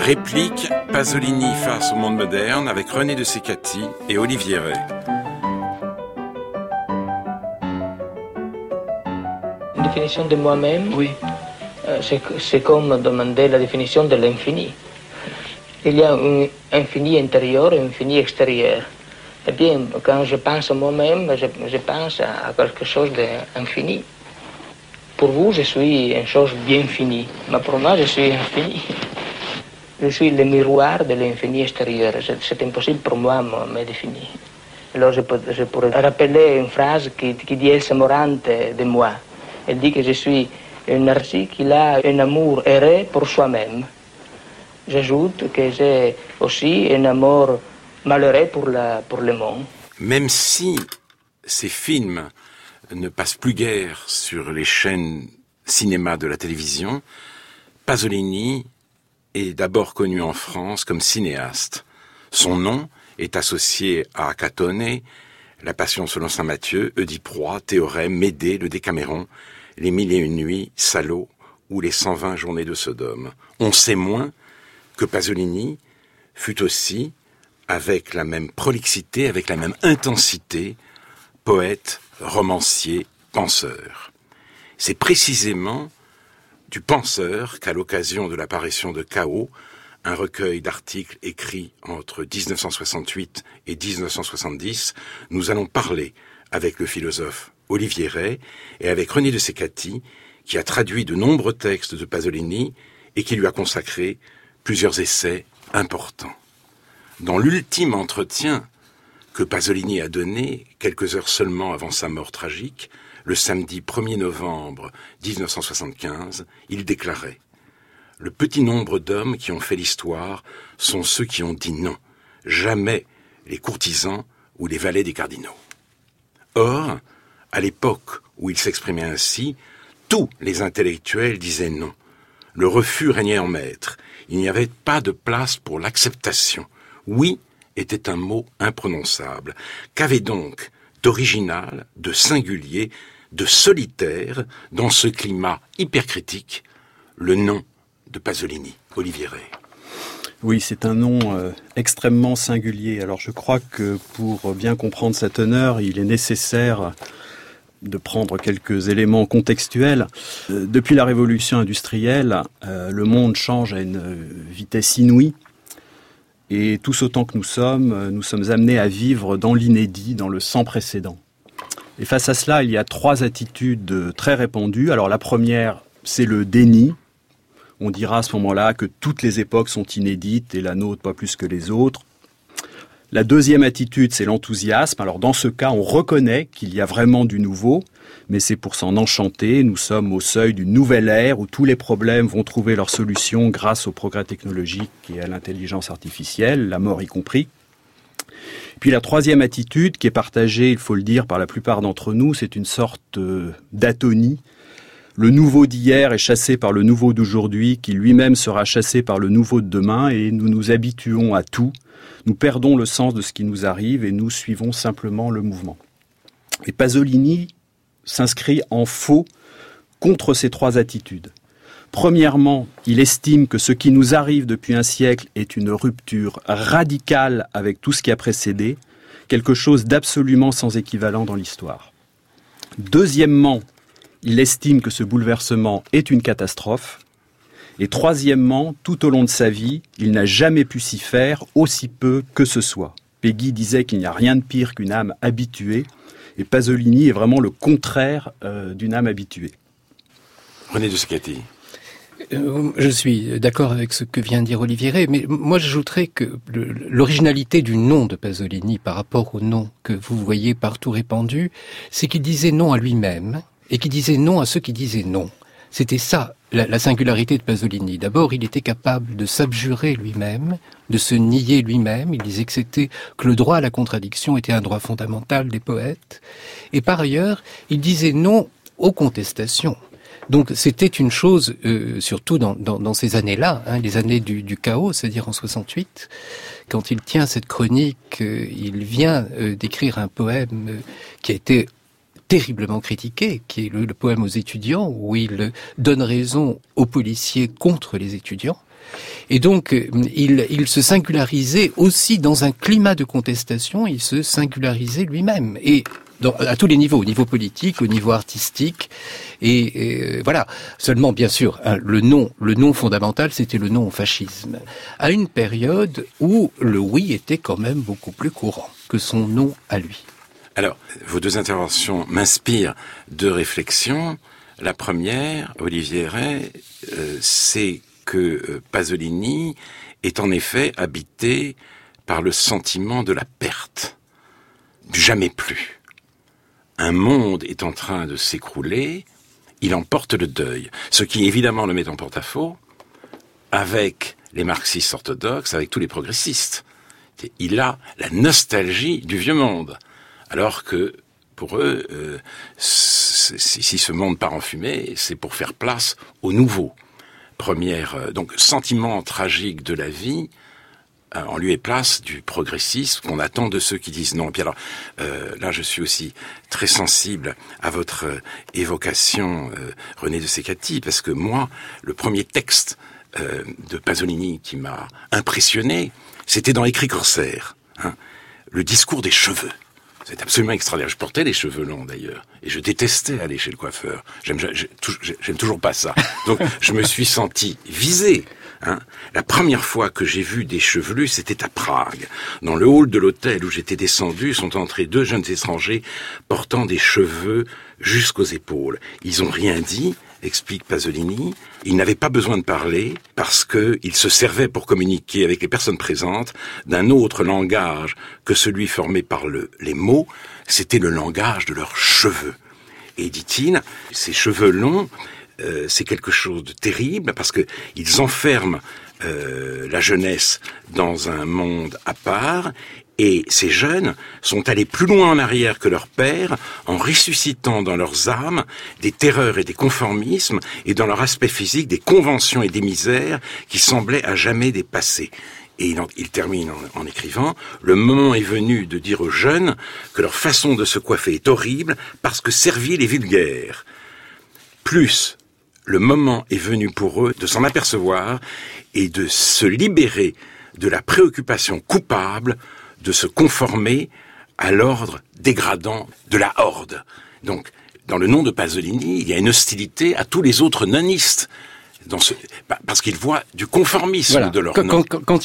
Réplique Pasolini face au monde moderne avec René de Secati et Olivier Rey. Une définition de moi-même, oui. C'est comme demander la définition de l'infini. Il y a un infini intérieur et un infini extérieur. Eh bien, quand je pense à moi-même, je pense à quelque chose d'infini. Pour vous, je suis une chose bien finie, mais pour moi, je suis infini. Je suis le miroir de l'infini extérieur. C'est impossible pour moi de me définir. Alors, je pourrais rappeler une phrase qui dit Elsa Morante de moi. Elle dit que je suis un artiste qui a un amour erré pour soi-même. J'ajoute que j'ai aussi un amour malheureux pour le monde. Même si ces films ne passent plus guère sur les chaînes cinéma de la télévision, Pasolini est d'abord connu en France comme cinéaste. Son nom est associé à Catone, La Passion selon saint Matthieu, Oedipe Roi, Théorème, Médée, le Décaméron, Les 1001 nuits, Salo ou les 120 journées de Sodome. On sait moins que Pasolini fut aussi, avec la même prolixité, avec la même intensité, poète, romancier, penseur. C'est précisément du penseur qu'à l'occasion de l'apparition de Chaos, un recueil d'articles écrits entre 1968 et 1970, nous allons parler avec le philosophe Olivier Rey et avec René de Secati, qui a traduit de nombreux textes de Pasolini et qui lui a consacré plusieurs essais importants. Dans l'ultime entretien que Pasolini a donné, quelques heures seulement avant sa mort tragique, le samedi 1er novembre 1975, il déclarait « Le petit nombre d'hommes qui ont fait l'histoire sont ceux qui ont dit non, jamais les courtisans ou les valets des cardinaux. » Or, à l'époque où il s'exprimait ainsi, tous les intellectuels disaient non. Le refus régnait en maître. Il n'y avait pas de place pour l'acceptation. Oui était un mot imprononçable. Qu'avait donc d'original, de singulier, de solitaire, dans ce climat hypercritique, le nom de Pasolini, Olivier Rey? Oui, c'est un nom extrêmement singulier. Alors je crois que pour bien comprendre sa teneur, il est nécessaire de prendre quelques éléments contextuels. Depuis la révolution industrielle, le monde change à une vitesse inouïe. Et tous autant que nous sommes amenés à vivre dans l'inédit, dans le sans précédent. Et face à cela, il y a trois attitudes très répandues. Alors la première, c'est le déni. On dira à ce moment-là que toutes les époques sont inédites et la nôtre pas plus que les autres. La deuxième attitude, c'est l'enthousiasme. Alors dans ce cas, on reconnaît qu'il y a vraiment du nouveau, mais c'est pour s'en enchanter. Nous sommes au seuil d'une nouvelle ère où tous les problèmes vont trouver leur solution grâce au progrès technologique et à l'intelligence artificielle, la mort y compris. Puis la troisième attitude, qui est partagée, il faut le dire, par la plupart d'entre nous, c'est une sorte d'atonie. Le nouveau d'hier est chassé par le nouveau d'aujourd'hui, qui lui-même sera chassé par le nouveau de demain, et nous nous habituons à tout. Nous perdons le sens de ce qui nous arrive et nous suivons simplement le mouvement. Et Pasolini s'inscrit en faux contre ces trois attitudes. Premièrement, il estime que ce qui nous arrive depuis un siècle est une rupture radicale avec tout ce qui a précédé, quelque chose d'absolument sans équivalent dans l'histoire. Deuxièmement, il estime que ce bouleversement est une catastrophe. Et troisièmement, tout au long de sa vie, il n'a jamais pu s'y faire, aussi peu que ce soit. Peggy disait qu'il n'y a rien de pire qu'une âme habituée, et Pasolini est vraiment le contraire d'une âme habituée. René de Secati. Je suis d'accord avec ce que vient de dire Olivier Rey, mais moi j'ajouterais que l'originalité du nom de Pasolini par rapport au nom que vous voyez partout répandu, c'est qu'il disait non à lui-même, et qu'il disait non à ceux qui disaient non. C'était ça, la singularité de Pasolini. D'abord, il était capable de s'abjurer lui-même, de se nier lui-même. Il disait que le droit à la contradiction était un droit fondamental des poètes. Et par ailleurs, il disait non aux contestations. Donc c'était une chose, surtout dans ces années-là, les années du chaos, c'est-à-dire en 68, quand il tient cette chronique, il vient d'écrire un poème qui a été terriblement critiqué, qui est le poème aux étudiants, où il donne raison aux policiers contre les étudiants. Et donc, il se singularisait aussi dans un climat de contestation, il se singularisait lui-même. Et à tous les niveaux, au niveau politique, au niveau artistique, et voilà. Seulement, bien sûr, hein, le nom fondamental, c'était le non au fascisme. À une période où le oui était quand même beaucoup plus courant que son non à lui. Alors, vos deux interventions m'inspirent deux réflexions. La première, Olivier Rey, c'est que Pasolini est en effet habité par le sentiment de la perte, du jamais plus. Un monde est en train de s'écrouler, il en porte le deuil, ce qui évidemment le met en porte-à-faux avec les marxistes orthodoxes, avec tous les progressistes. Il a la nostalgie du vieux monde, alors que pour eux, si ce monde part en fumée, c'est pour faire place au nouveau. Donc sentiment tragique de la vie, en lieu et place du progressisme qu'on attend de ceux qui disent non. Et puis alors, là je suis aussi très sensible à votre évocation, René de Cecatti, parce que moi, le premier texte de Pasolini qui m'a impressionné, c'était dans Écrit Corsaire, hein, le discours des cheveux. C'est absolument extraordinaire. Je portais les cheveux longs d'ailleurs, et je détestais aller chez le coiffeur. J'aime toujours pas ça. Donc je me suis senti visé. Hein. La première fois que j'ai vu des chevelus, c'était à Prague. Dans le hall de l'hôtel où j'étais descendu, sont entrés deux jeunes étrangers portant des cheveux jusqu'aux épaules. Ils ont rien dit, explique Pasolini. Ils n'avaient pas besoin de parler parce qu'ils se servaient pour communiquer avec les personnes présentes d'un autre langage que celui formé par les mots. C'était le langage de leurs cheveux. Et dit-il, ces cheveux longs, c'est quelque chose de terrible parce que ils enferment la jeunesse dans un monde à part. Et ces jeunes sont allés plus loin en arrière que leurs pères en ressuscitant dans leurs âmes des terreurs et des conformismes et dans leur aspect physique des conventions et des misères qui semblaient à jamais dépasser. Et il termine en écrivant « Le moment est venu de dire aux jeunes que leur façon de se coiffer est horrible parce que servile et vulgaire. Plus, le moment est venu pour eux de s'en apercevoir et de se libérer de la préoccupation coupable de se conformer à l'ordre dégradant de la horde. » Donc, dans le nom de Pasolini, il y a une hostilité à tous les autres nonistes, parce qu'ils voient du conformisme de leur nom. Quand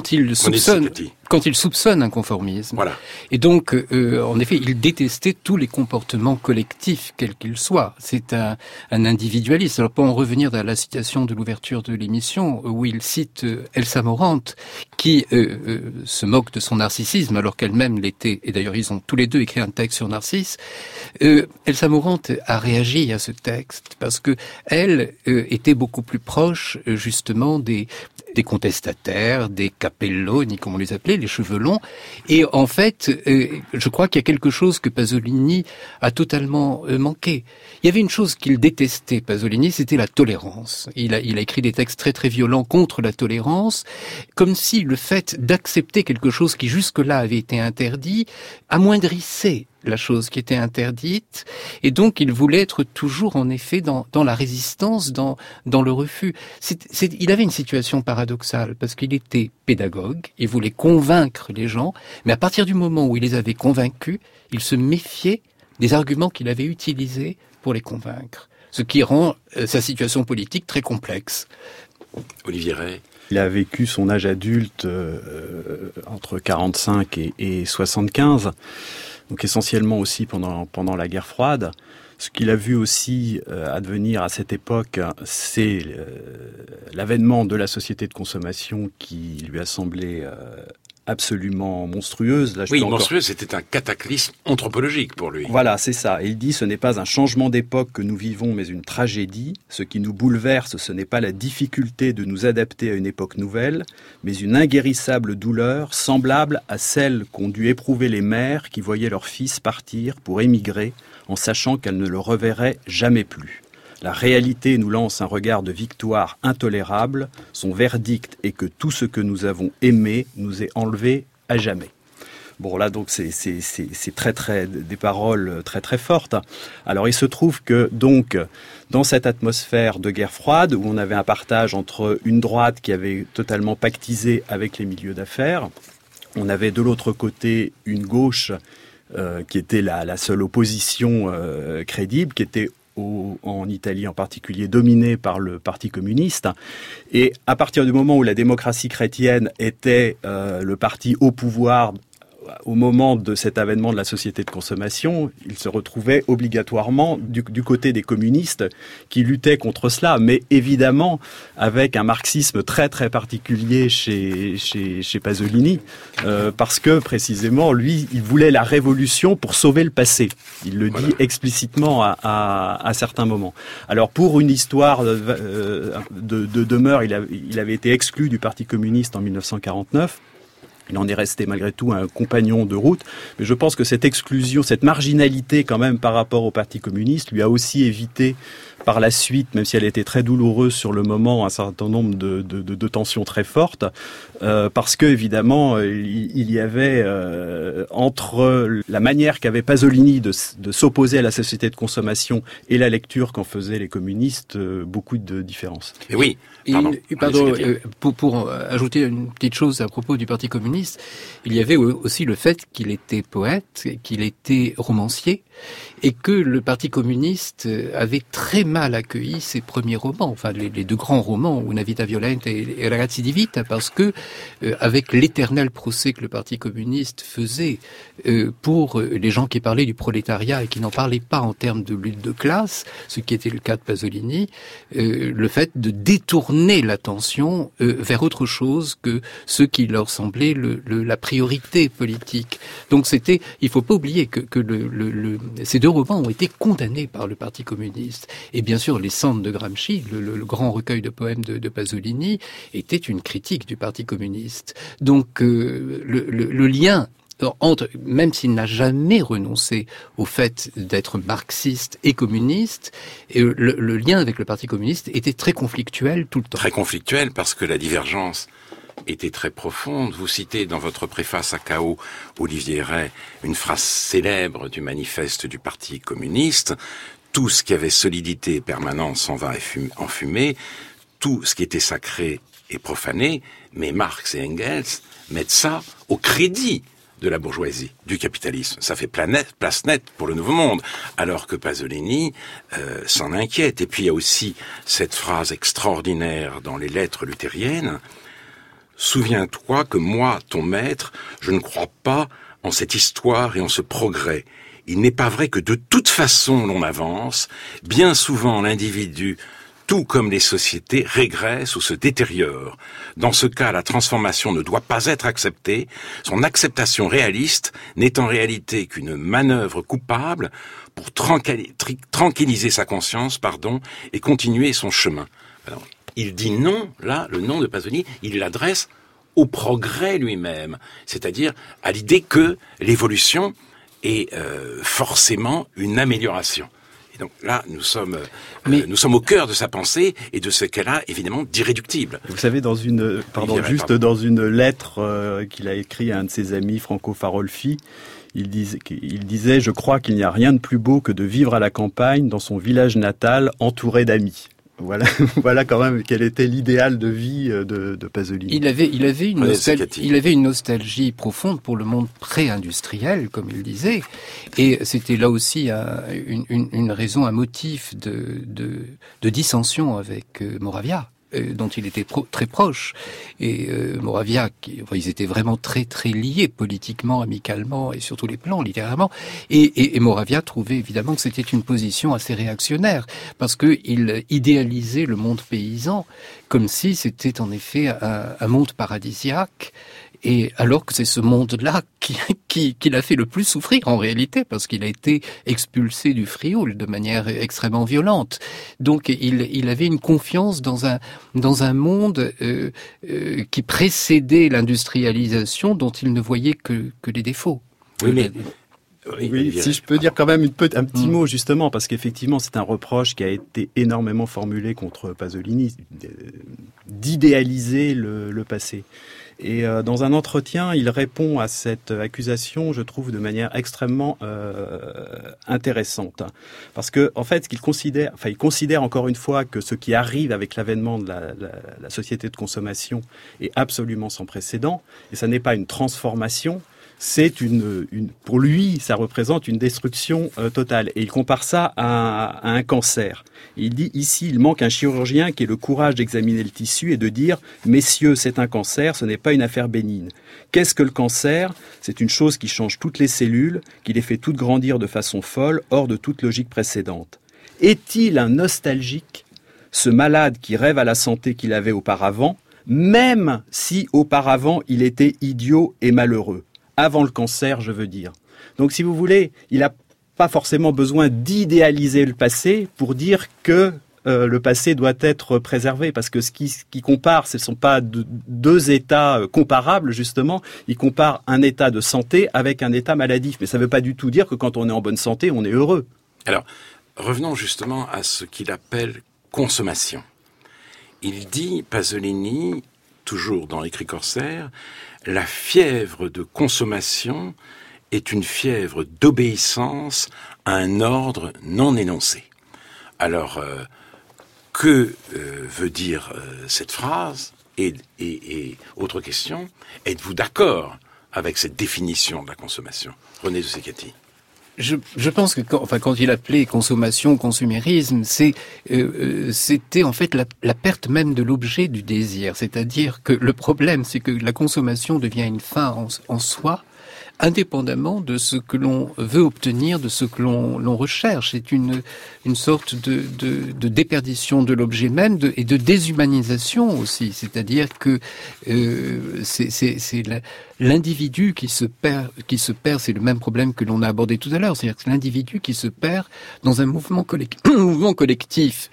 il soupçonne un conformisme. Voilà. Et donc, en effet, il détestait tous les comportements collectifs, quels qu'ils soient. C'est un individualiste. Alors, pour en revenir à la citation de l'ouverture de l'émission, où il cite Elsa Morante, qui se moque de son narcissisme, alors qu'elle-même l'était, et d'ailleurs, ils ont tous les deux écrit un texte sur Narcisse. Elsa Morante a réagi à ce texte, parce que elle était beaucoup plus proche, justement, des contestataires, des capelloni, comme on les appelait, les cheveux longs. Et en fait, je crois qu'il y a quelque chose que Pasolini a totalement manqué. Il y avait une chose qu'il détestait, Pasolini, c'était la tolérance. Il a écrit des textes très très violents contre la tolérance, comme si le fait d'accepter quelque chose qui jusque-là avait été interdit amoindrissait la chose qui était interdite, et donc il voulait être toujours en effet dans la résistance, dans le refus. Il avait une situation paradoxale, parce qu'il était pédagogue, il voulait convaincre les gens, mais à partir du moment où il les avait convaincus, il se méfiait des arguments qu'il avait utilisés pour les convaincre, ce qui rend sa situation politique très complexe. Olivier Rey. Il a vécu son âge adulte entre 45 et 75, donc essentiellement aussi pendant la guerre froide. Ce qu'il a vu aussi advenir à cette époque, c'est l'avènement de la société de consommation qui lui a semblé absolument monstrueuse. Là, monstrueuse, c'était un cataclysme anthropologique pour lui. Voilà, c'est ça. Et il dit, ce n'est pas un changement d'époque que nous vivons, mais une tragédie. Ce qui nous bouleverse, ce n'est pas la difficulté de nous adapter à une époque nouvelle, mais une inguérissable douleur semblable à celle qu'ont dû éprouver les mères qui voyaient leurs fils partir pour émigrer en sachant qu'elles ne le reverraient jamais plus. La réalité nous lance un regard de victoire intolérable. Son verdict est que tout ce que nous avons aimé nous est enlevé à jamais. Bon là donc c'est très des paroles très très fortes. Alors il se trouve que donc dans cette atmosphère de guerre froide où on avait un partage entre une droite qui avait totalement pactisé avec les milieux d'affaires, on avait de l'autre côté une gauche qui était la seule opposition crédible, qui était en Italie en particulier, dominé par le Parti communiste. Et à partir du moment où la démocratie chrétienne était le parti au pouvoir au moment de cet avènement de la société de consommation, il se retrouvait obligatoirement du côté des communistes qui luttaient contre cela, mais évidemment avec un marxisme très très particulier chez Pasolini, parce que précisément lui, il voulait la révolution pour sauver le passé. Il le dit explicitement à certains moments. Alors pour une histoire de demeure, il avait été exclu du Parti communiste en 1949. Il en est resté malgré tout un compagnon de route, mais je pense que cette exclusion, cette marginalité quand même par rapport au Parti communiste lui a aussi évité par la suite, même si elle était très douloureuse sur le moment, un certain nombre de tensions très fortes, parce que évidemment il y avait entre la manière qu'avait Pasolini de s'opposer à la société de consommation et la lecture qu'en faisaient les communistes, beaucoup de différences. Et oui. Pardon, pour ajouter une petite chose à propos du Parti communiste, il y avait aussi le fait qu'il était poète, qu'il était romancier, et que le Parti communiste avait très mal accueilli ses premiers romans, enfin les deux grands romans, Una vita violenta et Ragazzi di vita, parce que avec l'éternel procès que le Parti communiste faisait pour les gens qui parlaient du prolétariat et qui n'en parlaient pas en termes de lutte de classe, ce qui était le cas de Pasolini, le fait de détourner l'attention vers autre chose que ce qui leur semblait la priorité politique. Donc il faut pas oublier que ces deux romans ont été condamnés par le Parti communiste. Et bien sûr, les Cendres de Gramsci, le grand recueil de poèmes de Pasolini, était une critique du Parti communiste. Donc le lien entre, même s'il n'a jamais renoncé au fait d'être marxiste et communiste, le lien avec le Parti communiste était très conflictuel tout le temps. Très conflictuel parce que la divergence était très profonde. Vous citez dans votre préface à Chaos, Olivier Rey, une phrase célèbre du manifeste du Parti communiste. Tout ce qui avait solidité et permanence s'en va en fumée. Tout ce qui était sacré est profané. Mais Marx et Engels mettent ça au crédit de la bourgeoisie, du capitalisme. Ça fait place nette pour le Nouveau Monde. Alors que Pasolini s'en inquiète. Et puis il y a aussi cette phrase extraordinaire dans les lettres luthériennes. Souviens-toi que moi, ton maître, je ne crois pas en cette histoire et en ce progrès. Il n'est pas vrai que de toute façon l'on avance. Bien souvent l'individu, tout comme les sociétés, régresse ou se détériore. Dans ce cas, la transformation ne doit pas être acceptée. Son acceptation réaliste n'est en réalité qu'une manœuvre coupable pour tranquilliser sa conscience, et continuer son chemin. Alors, il dit non, là, le non de Pasolini, il l'adresse au progrès lui-même, c'est-à-dire à l'idée que l'évolution est forcément une amélioration. Et donc là, nous sommes au cœur de sa pensée et de ce qu'elle a évidemment d'irréductible. Vous savez, dans une lettre qu'il a écrite à un de ses amis, Franco Farolfi, il disait « Je crois qu'il n'y a rien de plus beau que de vivre à la campagne, dans son village natal, entouré d'amis ». Voilà quand même quel était l'idéal de vie de Pasolini. Il avait une nostalgie profonde pour le monde pré-industriel, comme il disait, et c'était là aussi une raison, un motif de dissension avec Moravia, dont il était très proche. Et Moravia, ils étaient vraiment très très liés politiquement, amicalement et sur tous les plans, littéralement. Et Moravia trouvait évidemment que c'était une position assez réactionnaire, parce que il idéalisait le monde paysan comme si c'était en effet un monde paradisiaque. Et alors que c'est ce monde-là qui l'a fait le plus souffrir en réalité, parce qu'il a été expulsé du Frioul de manière extrêmement violente. Donc il avait une confiance dans un monde qui précédait l'industrialisation, dont il ne voyait que les défauts. Oui, si je peux dire quand même un petit mot justement, parce qu'effectivement c'est un reproche qui a été énormément formulé contre Pasolini, d'idéaliser le passé. Et dans un entretien, il répond à cette accusation, je trouve, de manière extrêmement intéressante. Parce que, en fait, il considère encore une fois que ce qui arrive avec l'avènement de la société de consommation est absolument sans précédent. Et ça n'est pas une transformation. C'est pour lui, ça représente une destruction totale. Et il compare ça à un cancer. Et il dit, ici, il manque un chirurgien qui ait le courage d'examiner le tissu et de dire, messieurs, c'est un cancer, ce n'est pas une affaire bénigne. Qu'est-ce que le cancer ? C'est une chose qui change toutes les cellules, qui les fait toutes grandir de façon folle, hors de toute logique précédente. Est-il un nostalgique, ce malade qui rêve à la santé qu'il avait auparavant, même si auparavant il était idiot et malheureux ? Avant le cancer, je veux dire. Donc, si vous voulez, il n'a pas forcément besoin d'idéaliser le passé pour dire que le passé doit être préservé, parce que ce qui compare, ce ne sont pas deux états comparables, justement. Il compare un état de santé avec un état maladif. Mais ça ne veut pas du tout dire que quand on est en bonne santé, on est heureux. Alors, revenons justement à ce qu'il appelle consommation. Il dit, Pasolini, toujours dans L'écrit corsaire, la fièvre de consommation est une fièvre d'obéissance à un ordre non énoncé. Alors, que veut dire cette phrase ? Et autre question, êtes-vous d'accord avec cette définition de la consommation ? René Zuseccati. Je pense que quand il appelait consommation, consumérisme, c'était en fait la perte même de l'objet du désir. C'est-à-dire que le problème, c'est que la consommation devient une fin en soi, indépendamment de ce que l'on veut obtenir, de ce que l'on recherche. C'est une sorte de déperdition de l'objet même et de déshumanisation aussi. C'est-à-dire que c'est l'individu qui se perd, c'est le même problème que l'on a abordé tout à l'heure. C'est-à-dire que c'est l'individu qui se perd dans un mouvement collectif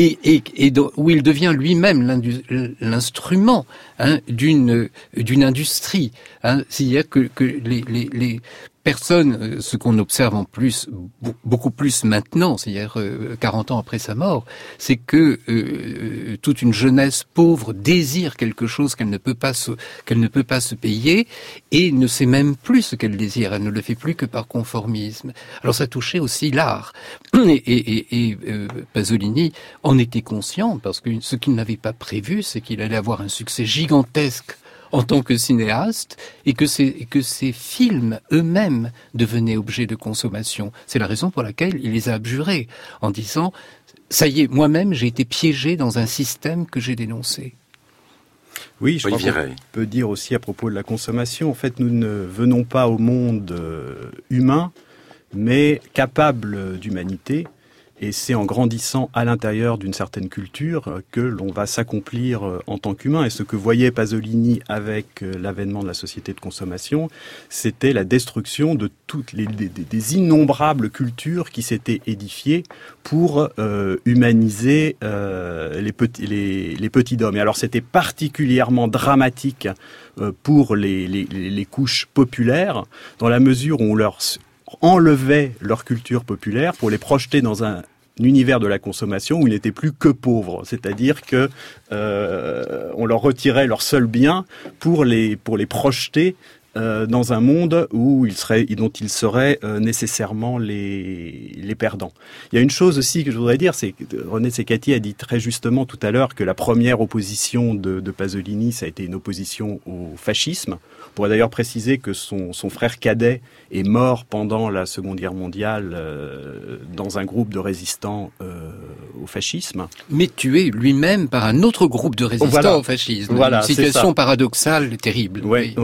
où il devient lui-même l'instrument d'une industrie. C'est-à-dire que les personnes, ce qu'on observe en plus, beaucoup plus maintenant, c'est-à-dire 40 ans après sa mort, c'est que toute une jeunesse pauvre désire quelque chose qu'elle ne peut pas se payer et ne sait même plus ce qu'elle désire. Elle ne le fait plus que par conformisme. Alors ça touchait aussi l'art. Et Pasolini en était conscient, parce que ce qu'il n'avait pas prévu, c'est qu'il allait avoir un succès gigantesque en tant que cinéaste, et que ces films eux-mêmes devenaient objets de consommation. C'est la raison pour laquelle il les a abjurés, en disant « ça y est, moi-même, j'ai été piégé dans un système que j'ai dénoncé ». Oui, je crois qu'on peut dire aussi à propos de la consommation, en fait, nous ne venons pas au monde humain, mais capable d'humanité. Et c'est en grandissant à l'intérieur d'une certaine culture que l'on va s'accomplir en tant qu'humain. Et ce que voyait Pasolini avec l'avènement de la société de consommation, c'était la destruction de toutes des innombrables cultures qui s'étaient édifiées pour humaniser les petits hommes. Et alors c'était particulièrement dramatique pour les couches populaires, dans la mesure où on leur enlevaient leur culture populaire pour les projeter dans un univers de la consommation où ils n'étaient plus que pauvres, c'est-à-dire que on leur retirait leur seul bien pour les projeter dans un monde dont ils seraient nécessairement les perdants. Il y a une chose aussi que je voudrais dire, c'est que René Zuseccati a dit très justement tout à l'heure que la première opposition de Pasolini, ça a été une opposition au fascisme. On pourrait d'ailleurs préciser que son frère cadet est mort pendant la Seconde Guerre mondiale dans un groupe de résistants au fascisme. Mais tué lui-même par un autre groupe de résistants au fascisme. Voilà, une situation paradoxale, terrible. Oui.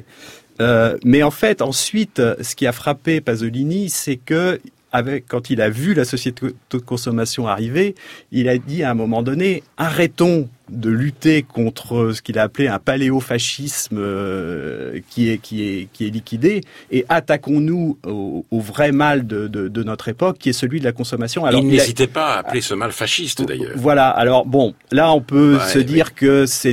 Mais en fait, ensuite, ce qui a frappé Pasolini, c'est que quand il a vu la société de consommation arriver, il a dit à un moment donné, arrêtons de lutter contre ce qu'il a appelé un paléofascisme qui est liquidé et attaquons-nous au vrai mal de notre époque qui est celui de la consommation. Alors, il n'hésitait pas à appeler ce mal fasciste d'ailleurs. Voilà, alors bon, là on peut se dire que c'est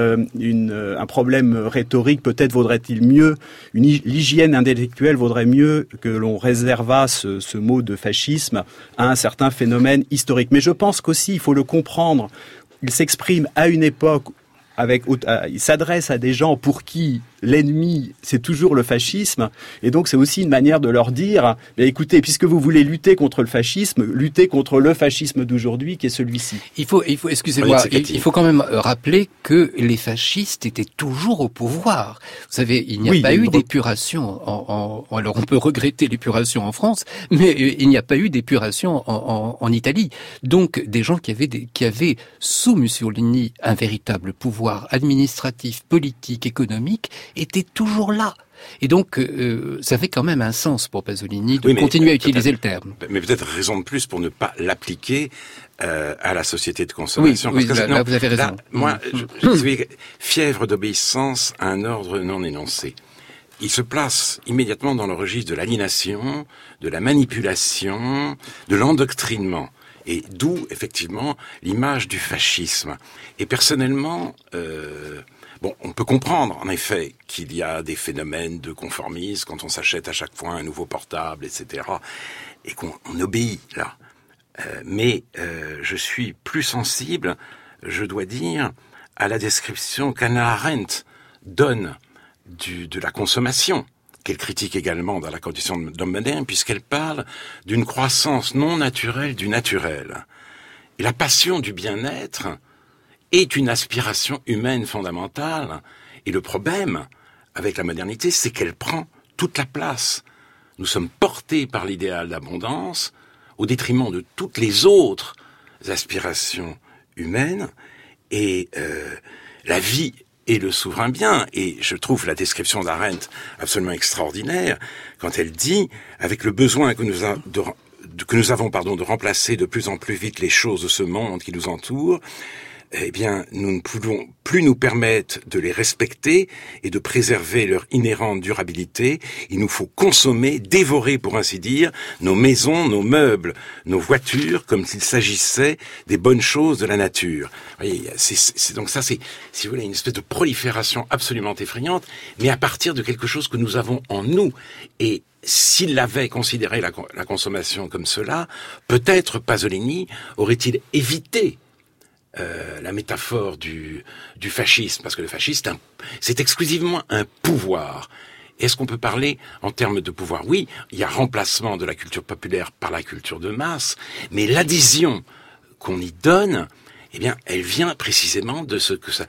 un problème rhétorique, peut-être vaudrait-il mieux, l'hygiène intellectuelle vaudrait mieux que l'on réservât ce mot de fascisme à un certain phénomène historique. Mais je pense qu'aussi il faut le comprendre. Il s'exprime à une époque il s'adresse à des gens pour qui l'ennemi, c'est toujours le fascisme. Et donc, c'est aussi une manière de leur dire, écoutez, puisque vous voulez lutter contre le fascisme, luttez contre le fascisme d'aujourd'hui, qui est celui-ci. Il faut, excusez-moi, il faut quand même rappeler que les fascistes étaient toujours au pouvoir. Vous savez, il n'y a pas eu d'épuration alors on peut regretter l'épuration en France, mais il n'y a pas eu d'épuration en Italie. Donc, des gens qui avaient sous Mussolini un véritable pouvoir administratif, politique, économique, étaient toujours là. Et donc, ça fait quand même un sens pour Pasolini de continuer à utiliser le terme. Mais peut-être raison de plus pour ne pas l'appliquer à la société de consommation. Oui, là, vous avez raison. Là, moi, je suis fièvre d'obéissance à un ordre non énoncé. Il se place immédiatement dans le registre de l'aliénation, de la manipulation, de l'endoctrinement. Et d'où, effectivement, l'image du fascisme. Et personnellement, on peut comprendre, en effet, qu'il y a des phénomènes de conformisme quand on s'achète à chaque fois un nouveau portable, etc. Et qu'on obéit, là. Mais je suis plus sensible, je dois dire, à la description qu'Hannah Arendt donne de la consommation, qu'elle critique également dans la condition d'homme moderne, puisqu'elle parle d'une croissance non naturelle du naturel. Et la passion du bien-être est une aspiration humaine fondamentale. Et le problème avec la modernité, c'est qu'elle prend toute la place. Nous sommes portés par l'idéal d'abondance au détriment de toutes les autres aspirations humaines. Et la vie est le souverain bien. Et je trouve la description d'Arendt absolument extraordinaire quand elle dit, avec le besoin que nous avons de remplacer de plus en plus vite les choses de ce monde qui nous entoure, eh bien, nous ne pouvons plus nous permettre de les respecter et de préserver leur inhérente durabilité. Il nous faut consommer, dévorer, pour ainsi dire, nos maisons, nos meubles, nos voitures, comme s'il s'agissait des bonnes choses de la nature. Vous voyez, donc ça, c'est, si vous voulez, une espèce de prolifération absolument effrayante, mais à partir de quelque chose que nous avons en nous. Et s'il avait considéré la consommation comme cela, peut-être Pasolini aurait-il évité la métaphore du fascisme, parce que le fascisme, c'est exclusivement un pouvoir. Est-ce qu'on peut parler en termes de pouvoir? Oui, il y a remplacement de la culture populaire par la culture de masse, mais l'adhésion qu'on y donne, eh bien, elle vient précisément de ce que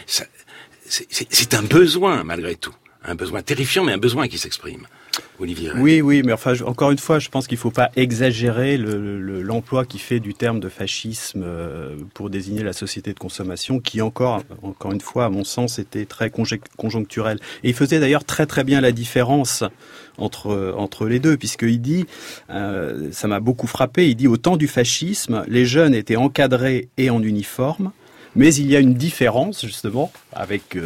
c'est un besoin, malgré tout. Un besoin terrifiant, mais un besoin qui s'exprime. Olivier. Oui, mais enfin, encore une fois, je pense qu'il ne faut pas exagérer l'emploi qui fait du terme de fascisme pour désigner la société de consommation, qui encore une fois, à mon sens, était très conjoncturel. Et il faisait d'ailleurs très très bien la différence entre les deux, puisqu'il dit, ça m'a beaucoup frappé, il dit, au temps du fascisme, les jeunes étaient encadrés et en uniforme, mais il y a une différence, justement, avec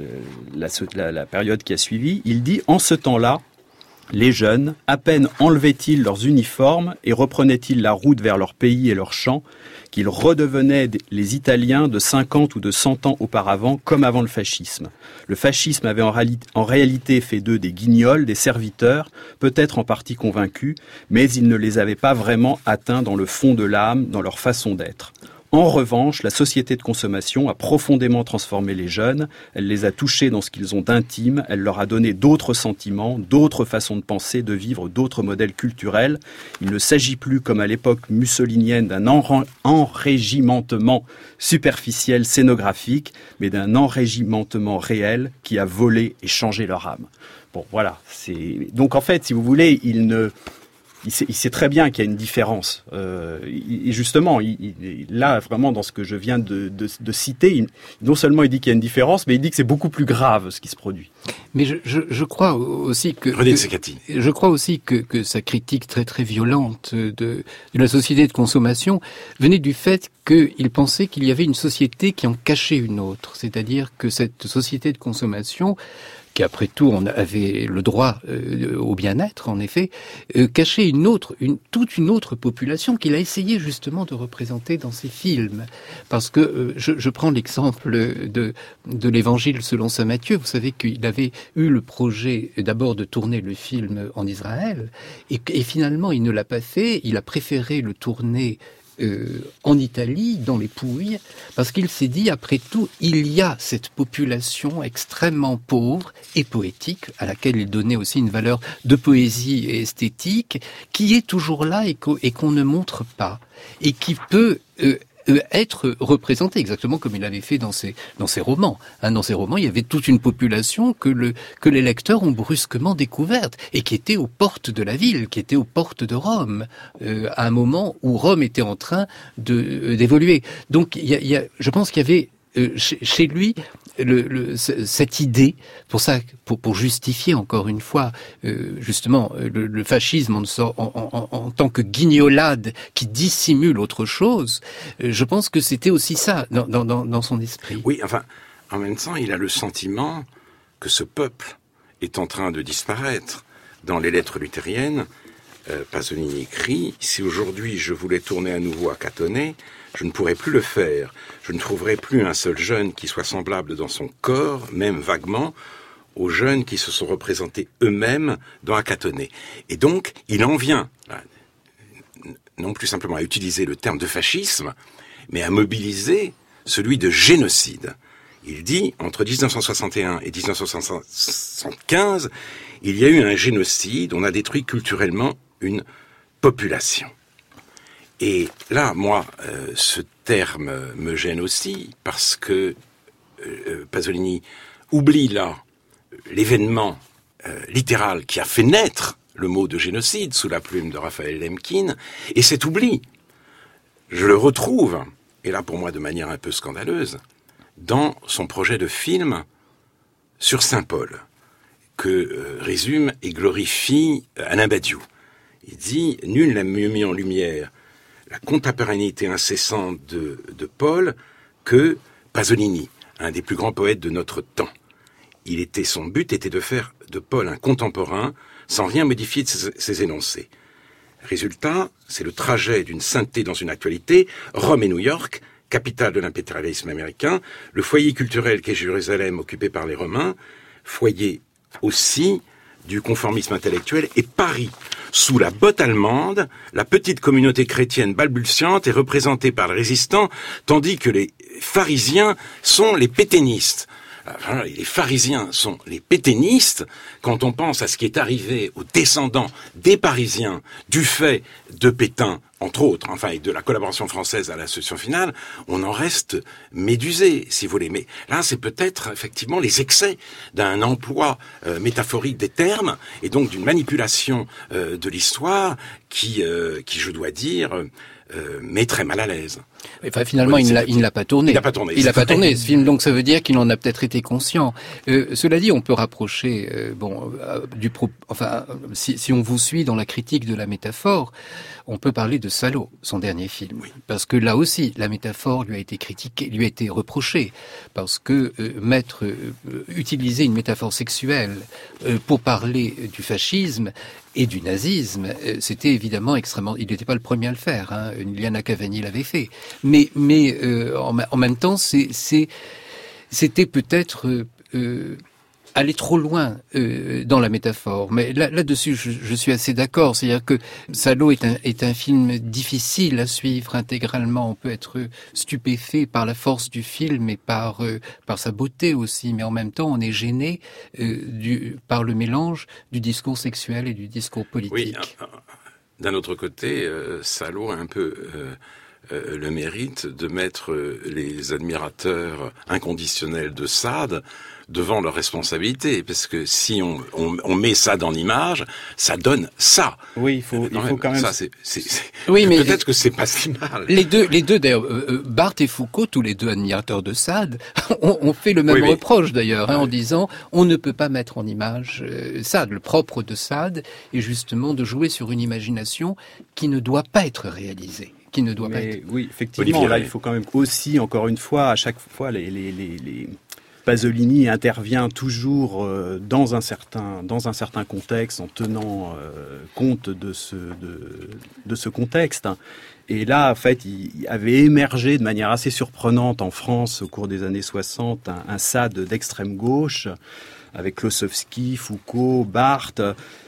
la période qui a suivi. Il dit, en ce temps-là, les jeunes, à peine enlevaient-ils leurs uniformes et reprenaient-ils la route vers leur pays et leurs champs, qu'ils redevenaient les Italiens de 50 ou de 100 ans auparavant, comme avant le fascisme. Le fascisme avait en réalité fait d'eux des guignols, des serviteurs, peut-être en partie convaincus, mais il ne les avait pas vraiment atteints dans le fond de l'âme, dans leur façon d'être. En revanche, la société de consommation a profondément transformé les jeunes, elle les a touchés dans ce qu'ils ont d'intime, elle leur a donné d'autres sentiments, d'autres façons de penser, de vivre, d'autres modèles culturels. Il ne s'agit plus, comme à l'époque mussolinienne, d'un enrégimentement superficiel, scénographique, mais d'un enrégimentement réel qui a volé et changé leur âme. Bon, voilà. Donc en fait, si vous voulez, il sait très bien qu'il y a une différence. Et justement, là, vraiment, dans ce que je viens de citer, non seulement il dit qu'il y a une différence, mais il dit que c'est beaucoup plus grave ce qui se produit. Mais je crois aussi que sa critique très très violente de la société de consommation venait du fait qu'il pensait qu'il y avait une société qui en cachait une autre. C'est-à-dire que cette société de consommation, qui après tout on avait le droit au bien-être, en effet, cachait toute une autre population qu'il a essayé justement de représenter dans ses films. Parce que je prends l'exemple de l'Évangile selon saint Matthieu. Vous savez qu'il avait eu le projet d'abord de tourner le film en Israël, et finalement il ne l'a pas fait. Il a préféré le tourner en Italie, dans les Pouilles, parce qu'il s'est dit, après tout, il y a cette population extrêmement pauvre et poétique, à laquelle il donnait aussi une valeur de poésie et esthétique, qui est toujours là et qu'on ne montre pas, et qui peut être représenté exactement comme il avait fait dans ses romans. Dans ses romans, il y avait toute une population que les lecteurs ont brusquement découverte et qui était aux portes de la ville, qui était aux portes de Rome, à un moment où Rome était en train d'évoluer. Donc, je pense qu'il y avait chez lui cette idée, pour justifier encore une fois justement le fascisme en tant que guignolade qui dissimule autre chose. Je pense que c'était aussi ça dans son esprit. Oui, enfin, en même temps, il a le sentiment que ce peuple est en train de disparaître. Dans les lettres luthériennes, Pasolini écrit « Si aujourd'hui je voulais tourner à nouveau à Catonnet, je ne pourrais plus le faire. Je ne trouverai plus un seul jeune qui soit semblable dans son corps, même vaguement, aux jeunes qui se sont représentés eux-mêmes dans Akatonais. » Et donc, il en vient, non plus simplement à utiliser le terme de fascisme, mais à mobiliser celui de génocide. Il dit, entre 1961 et 1975, il y a eu un génocide, on a détruit culturellement une population. Et là, moi, ce terme me gêne aussi, parce que Pasolini oublie là l'événement littéral qui a fait naître le mot de génocide sous la plume de Raphaël Lemkin, et cet oubli, je le retrouve, et là pour moi de manière un peu scandaleuse, dans son projet de film sur Saint-Paul, que résume et glorifie Alain Badiou. Il dit « Nul n'a mieux mis en lumière la contemporanéité incessante de Paul que Pasolini, un des plus grands poètes de notre temps. Son but était de faire de Paul un contemporain sans rien modifier de ses énoncés. Résultat, c'est le trajet d'une sainteté dans une actualité, Rome et New York, capitale de l'impérialisme américain, le foyer culturel qu'est Jérusalem occupé par les Romains, foyer aussi du conformisme intellectuel, et Paris, sous la botte allemande, la petite communauté chrétienne balbutiante est représentée par les résistants, tandis que les pharisiens sont les pétainistes. Enfin, les pharisiens sont les pétainistes. Quand on pense à ce qui est arrivé aux descendants des Parisiens du fait de Pétain, entre autres, enfin, et de la collaboration française à la solution finale, on en reste médusé, si vous voulez. Mais là, c'est peut-être effectivement les excès d'un emploi métaphorique des termes et donc d'une manipulation de l'histoire qui, je dois dire, met très mal à l'aise. Enfin, finalement, il ne l'a pas tourné. Il n'a pas tourné ce film, donc ça veut dire qu'il en a peut-être été conscient. Cela dit, on peut rapprocher, si on vous suit dans la critique de la métaphore, on peut parler de Salo, son dernier film, oui. Parce que là aussi, la métaphore lui a été critiquée, lui a été reprochée, parce que utiliser une métaphore sexuelle pour parler du fascisme et du nazisme, c'était évidemment extrêmement. Il n'était pas le premier à le faire. Hein. Liana Cavani l'avait fait. Mais en même temps, c'était peut-être aller trop loin dans la métaphore. Mais là-dessus, je suis assez d'accord. C'est-à-dire que Salo est un film difficile à suivre intégralement. On peut être stupéfait par la force du film et par sa beauté aussi. Mais en même temps, on est gêné par le mélange du discours sexuel et du discours politique. Oui, d'un autre côté, Salo a un peu le mérite de mettre les admirateurs inconditionnels de Sade devant leurs responsabilités, parce que si on met Sade en image, ça donne ça. Oui, il faut quand même. Ça, oui, mais peut-être que c'est pas si mal. Les deux d'ailleurs, Barthes et Foucault, tous les deux admirateurs de Sade, ont fait le même reproche d'ailleurs, en disant on ne peut pas mettre en image Sade. Le propre de Sade est justement de jouer sur une imagination qui ne doit pas être réalisée. Oui, effectivement, Olivier, là, il faut quand même aussi, encore une fois, à chaque fois, les Pasolini intervient toujours dans un certain contexte, en tenant compte de ce contexte. Et là, en fait, il avait émergé de manière assez surprenante en France au cours des années 60 un Sade d'extrême gauche, avec Klossowski, Foucault, Barthes,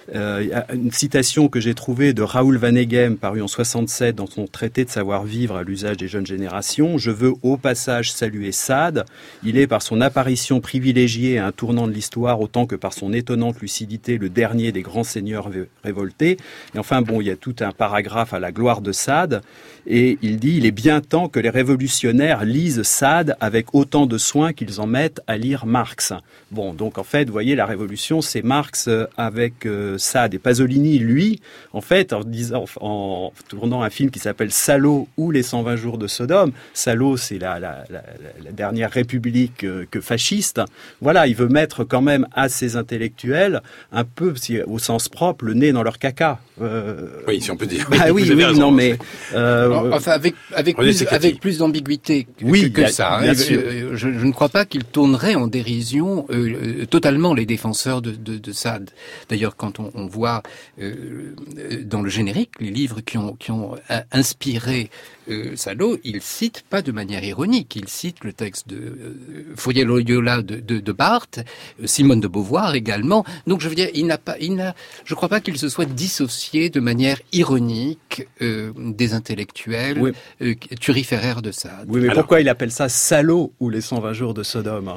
Il y a une citation que j'ai trouvée de Raoul Vaneigem, parue en 67 dans son traité de savoir-vivre à l'usage des jeunes générations. « Je veux au passage saluer Sade. Il est par son apparition privilégiée à un tournant de l'histoire autant que par son étonnante lucidité le dernier des grands seigneurs révoltés. » Et enfin, bon, il y a tout un paragraphe à la gloire de Sade. Et il dit « Il est bien temps que les révolutionnaires lisent Sade avec autant de soin qu'ils en mettent à lire Marx. » Bon, donc en fait, vous voyez, la révolution, c'est Marx avec Sade. Et Pasolini, lui, en fait, en tournant un film qui s'appelle Salo ou les 120 jours de Sodome, Salo, c'est la dernière république que fasciste. Voilà, il veut mettre quand même à ces intellectuels un peu, au sens propre, le nez dans leur caca. Oui, si on peut dire. Ah oui, raison, non, mais enfin, avec plus d'ambiguïté que ça. Hein. Je ne crois pas qu'il tournerait en dérision totalement les défenseurs de Sade. D'ailleurs, quand on voit dans le générique les livres qui ont inspiré Salo, il cite pas de manière ironique. Il cite le texte de Fourier-Loyola de Barthes, Simone de Beauvoir également. Donc, je veux dire, je crois pas qu'il se soit dissocié de manière ironique des intellectuels turiféraires de Sade. Oui, mais pourquoi il appelle ça Salo ou les 120 jours de Sodome?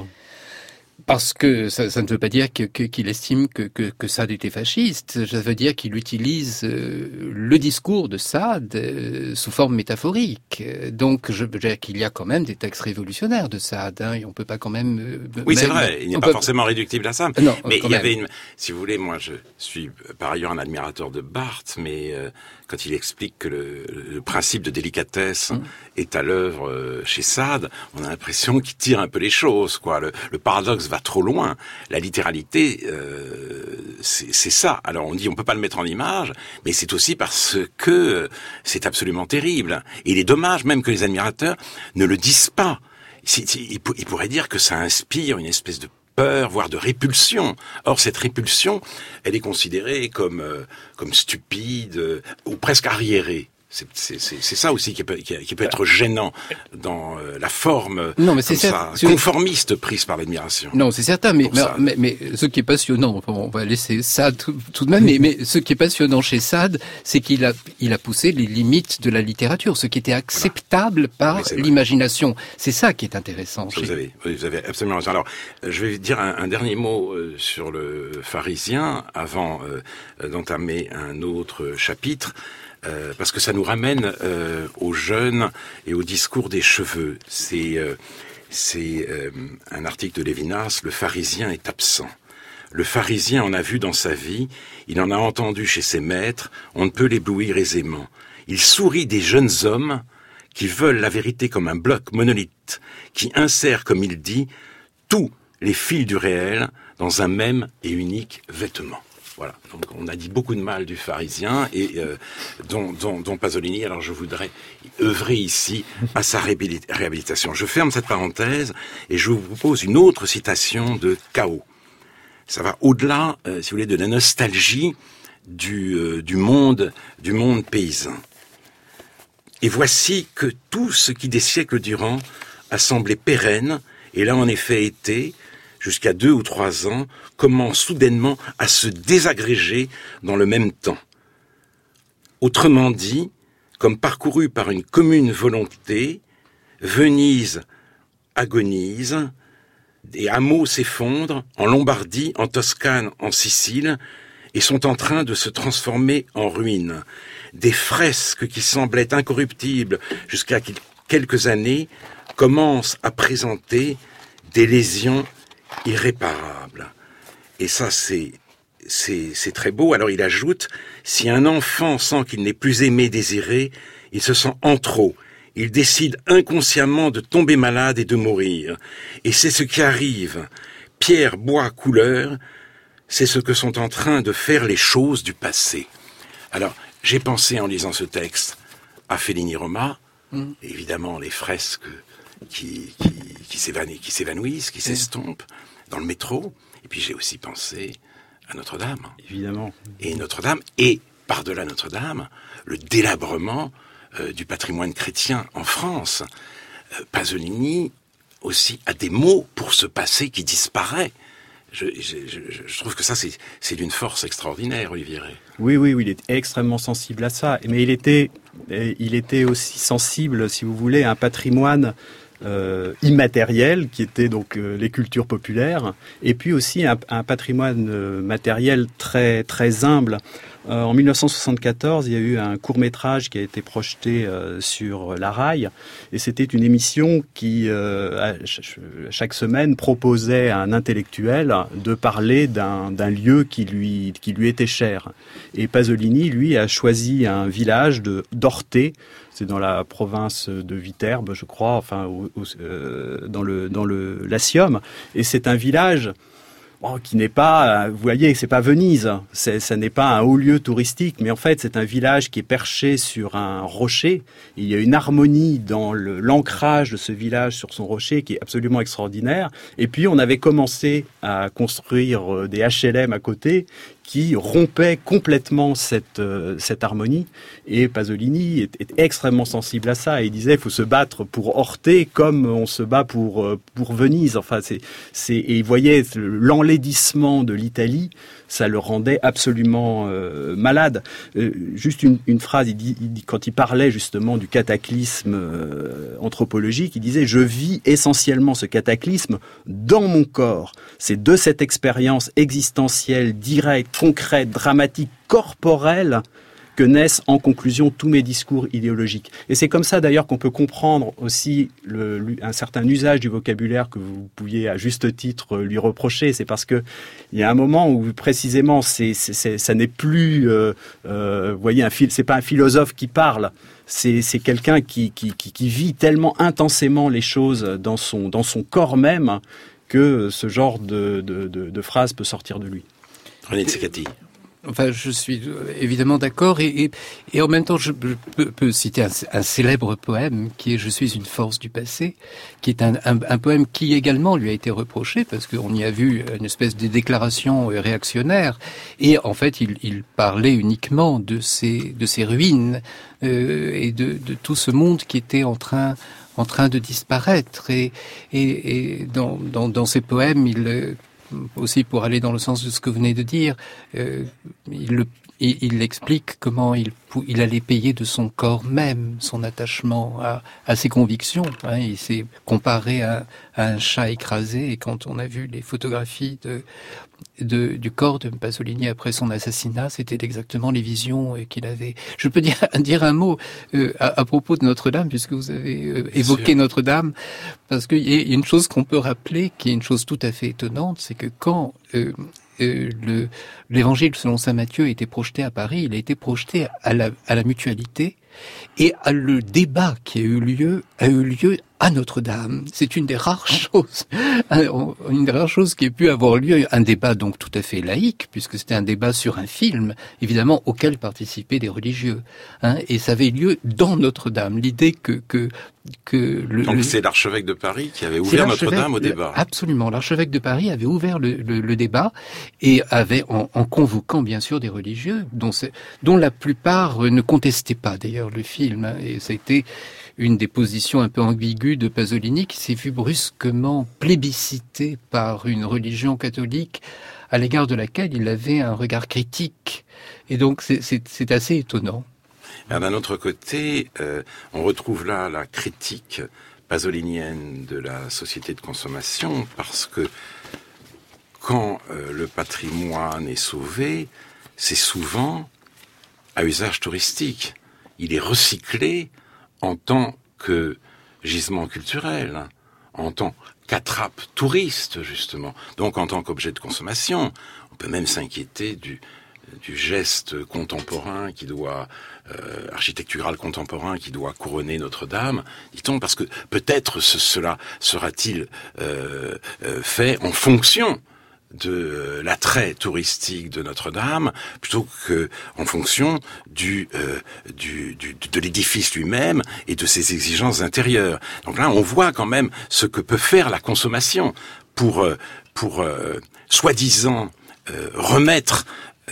Parce que ça ne veut pas dire qu'il estime que Sade était fasciste. Ça veut dire qu'il utilise le discours de Sade sous forme métaphorique. Donc, je veux dire qu'il y a quand même des textes révolutionnaires de Sade. Hein, et on peut pas quand même. Oui, c'est vrai. Il n'est pas forcément réductible à ça. Non, mais il y avait si vous voulez, moi, je suis par ailleurs un admirateur de Barthes, mais quand il explique que le principe de délicatesse est à l'œuvre chez Sade, on a l'impression qu'il tire un peu les choses, quoi. Le paradoxe va trop loin. La littéralité, c'est ça. Alors on dit on peut pas le mettre en image, mais c'est aussi parce que c'est absolument terrible. Et il est dommage même que les admirateurs ne le disent pas. Ils pourraient dire que ça inspire une espèce de peur, voire de répulsion. Or, cette répulsion, elle est considérée comme stupide ou presque arriérée. C'est ça aussi qui peut être gênant dans la forme conformiste prise par l'admiration. Non, c'est certain, mais ce qui est passionnant, enfin, on va laisser Sade tout de même, mais ce qui est passionnant chez Sade, c'est qu'il a poussé les limites de la littérature, ce qui était acceptable par l'imagination. C'est ça qui est intéressant. Vous avez absolument raison. Alors, je vais dire un dernier mot sur le pharisien avant d'entamer un autre chapitre. Parce que ça nous ramène aux jeunes et au discours des cheveux. C'est un article de Lévinas, le pharisien est absent. Le pharisien en a vu dans sa vie, il en a entendu chez ses maîtres, on ne peut l'éblouir aisément. Il sourit des jeunes hommes qui veulent la vérité comme un bloc monolithe, qui insère, comme il dit, tous les fils du réel dans un même et unique vêtement. Voilà, donc on a dit beaucoup de mal du pharisien et dont Pasolini, alors je voudrais œuvrer ici à sa réhabilitation. Je ferme cette parenthèse et je vous propose une autre citation de Cao. Ça va au-delà, si vous voulez, de la nostalgie du monde paysan. Et voici que tout ce qui des siècles durant a semblé pérenne, et là en effet été, jusqu'à 2 ou 3 ans, commence soudainement à se désagréger dans le même temps. Autrement dit, comme parcouru par une commune volonté, Venise agonise, des hameaux s'effondrent en Lombardie, en Toscane, en Sicile, et sont en train de se transformer en ruines. Des fresques qui semblaient incorruptibles jusqu'à quelques années commencent à présenter des lésions irréparable. Et ça, c'est très beau. Alors il ajoute, si un enfant sent qu'il n'est plus aimé, désiré, il se sent en trop. Il décide inconsciemment de tomber malade et de mourir. Et c'est ce qui arrive. Pierre, bois, couleur, c'est ce que sont en train de faire les choses du passé. Alors, j'ai pensé en lisant ce texte à Fellini Roma, évidemment les fresques qui s'évanouissent, qui s'estompent dans le métro. Et puis j'ai aussi pensé à Notre-Dame. Évidemment. Et Notre-Dame, et par-delà Notre-Dame, le délabrement du patrimoine chrétien en France. Pasolini aussi a des mots pour ce passé qui disparaît. Je trouve que ça, c'est d'une force extraordinaire, Olivier Rey. Oui, il est extrêmement sensible à ça. Mais il était aussi sensible, si vous voulez, à un patrimoine immatériel, qui était donc les cultures populaires, et puis aussi un patrimoine matériel très, très humble. En 1974, il y a eu un court-métrage qui a été projeté sur la RAI, et c'était une émission qui, chaque semaine, proposait à un intellectuel de parler d'un lieu qui lui était cher. Et Pasolini, lui, a choisi un village d'Orthé, c'est dans la province de Viterbe, je crois, enfin, dans le Latium, et c'est un village qui n'est pas, vous voyez, c'est pas Venise, ça n'est pas un haut lieu touristique, mais en fait c'est un village qui est perché sur un rocher. Il y a une harmonie dans l'ancrage de ce village sur son rocher qui est absolument extraordinaire. Et puis on avait commencé à construire des HLM à côté qui rompaient complètement cette harmonie. Et Pasolini est extrêmement sensible à ça. Il disait, il faut se battre pour Orthé comme on se bat pour Venise. Enfin, et il voyait l'enlaidissement de l'Italie, ça le rendait absolument malade. Juste une phrase, il dit, quand il parlait justement du cataclysme anthropologique, il disait, je vis essentiellement ce cataclysme dans mon corps. C'est de cette expérience existentielle, directe, concrète, dramatique, corporelle, que naissent en conclusion tous mes discours idéologiques. Et c'est comme ça d'ailleurs qu'on peut comprendre aussi un certain usage du vocabulaire que vous pouviez à juste titre lui reprocher. C'est parce que il y a un moment où précisément ça n'est plus, vous voyez, c'est pas un philosophe qui parle. C'est quelqu'un qui vit tellement intensément les choses dans son corps même que ce genre de phrase peut sortir de lui. René Tsekati. Enfin, je suis évidemment d'accord et en même temps, je peux citer un célèbre poème qui est « Je suis une force du passé », qui est un poème qui également lui a été reproché parce qu'on y a vu une espèce de déclaration réactionnaire et en fait, il parlait uniquement de ces ruines et de tout ce monde qui était en train de disparaître et dans ces poèmes, aussi pour aller dans le sens de ce que vous venez de dire, il explique comment il allait payer de son corps même son attachement à ses convictions. Il s'est comparé à un chat écrasé et quand on a vu les photographies du corps de Pasolini après son assassinat, c'était exactement les visions qu'il avait. Je peux dire un mot à propos de Notre-Dame, puisque vous avez évoqué Notre-Dame, parce qu'il y a une chose qu'on peut rappeler, qui est une chose tout à fait étonnante, c'est que quand l'évangile selon saint Matthieu a été projeté à Paris, il a été projeté à la Mutualité, et le débat qui a eu lieu à Notre-Dame. C'est une des rares choses qui ait pu avoir lieu, un débat donc tout à fait laïque, puisque c'était un débat sur un film, évidemment, auquel participaient des religieux. Et ça avait lieu dans Notre-Dame. L'idée Donc c'est l'archevêque de Paris qui avait ouvert Notre-Dame au débat. Absolument. L'archevêque de Paris avait ouvert le débat et avait, en convoquant bien sûr des religieux, dont la plupart ne contestaient pas d'ailleurs le film. Et ça a été une des positions un peu ambiguës de Pasolini qui s'est vu brusquement plébiscité par une religion catholique à l'égard de laquelle il avait un regard critique. Et donc c'est assez étonnant. D'un autre côté, on retrouve là la critique pasolinienne de la société de consommation, parce que quand le patrimoine est sauvé, c'est souvent à usage touristique. Il est recyclé en tant que gisement culturel, en tant qu'attrape touriste, justement, donc en tant qu'objet de consommation. On peut même s'inquiéter du geste contemporain architectural contemporain qui doit couronner Notre-Dame, dit-on, parce que peut-être cela sera-t-il fait en fonction de l'attrait touristique de Notre-Dame, plutôt que en fonction de l'édifice lui-même et de ses exigences intérieures. Donc là, on voit quand même ce que peut faire la consommation pour soi-disant remettre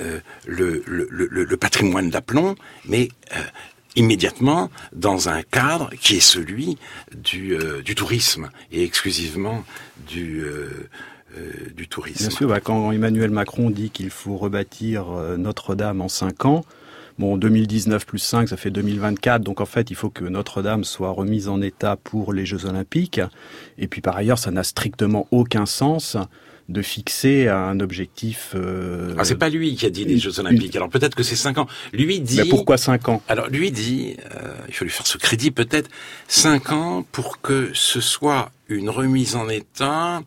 le patrimoine d'aplomb, mais immédiatement dans un cadre qui est celui du tourisme et exclusivement du du tourisme. Bien sûr, quand Emmanuel Macron dit qu'il faut rebâtir Notre-Dame en 5 ans, bon, 2019 plus 5, ça fait 2024. Donc en fait, il faut que Notre-Dame soit remise en état pour les Jeux Olympiques. Et puis par ailleurs, ça n'a strictement aucun sens de fixer un objectif... c'est pas lui qui a dit les Jeux Olympiques. Alors peut-être que c'est 5 ans. Lui dit... Mais pourquoi 5 ans? Alors lui dit, il faut lui faire ce crédit peut-être, 5 ans pour que ce soit une remise en état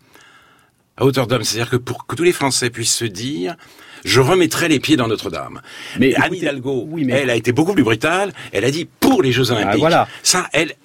à hauteur d'homme. C'est-à-dire que pour que tous les Français puissent se dire... Je remettrai les pieds dans Notre-Dame. Mais Anne Hidalgo, elle a été beaucoup plus brutale. Elle a dit pour les Jeux Olympiques. Voilà. Ça, elle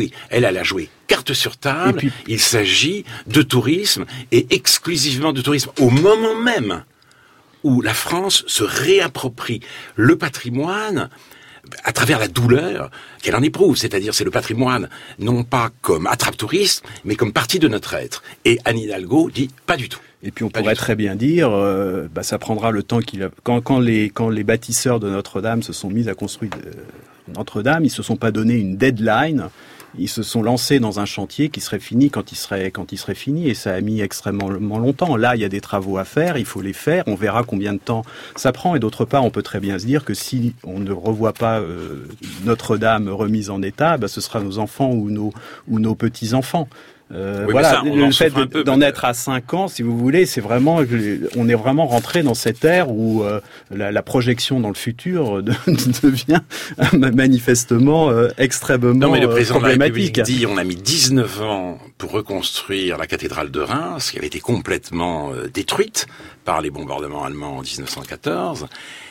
a joué carte sur table. Puis, il s'agit de tourisme et exclusivement de tourisme. Au moment même où la France se réapproprie le patrimoine à travers la douleur qu'elle en éprouve, c'est-à-dire c'est le patrimoine non pas comme attrape-touriste, mais comme partie de notre être. Et Anne Hidalgo dit pas du tout. Et puis on pourrait très bien dire, ça prendra le temps quand les bâtisseurs de Notre-Dame se sont mis à construire Notre-Dame, ils se sont pas donné une deadline. Ils se sont lancés dans un chantier qui serait fini quand il serait fini, et ça a mis extrêmement longtemps. Là, il y a des travaux à faire, il faut les faire, on verra combien de temps ça prend. Et d'autre part, on peut très bien se dire que si on ne revoit pas Notre-Dame remise en état, ce sera nos enfants ou nos petits-enfants. Voilà, le fait d'en être à 5 ans, si vous voulez, c'est vraiment, on est vraiment rentré dans cette ère où la projection dans le futur devient manifestement extrêmement problématique. Non, mais le président de la République dit, on a mis 19 ans pour reconstruire la cathédrale de Reims, qui avait été complètement détruite par les bombardements allemands en 1914.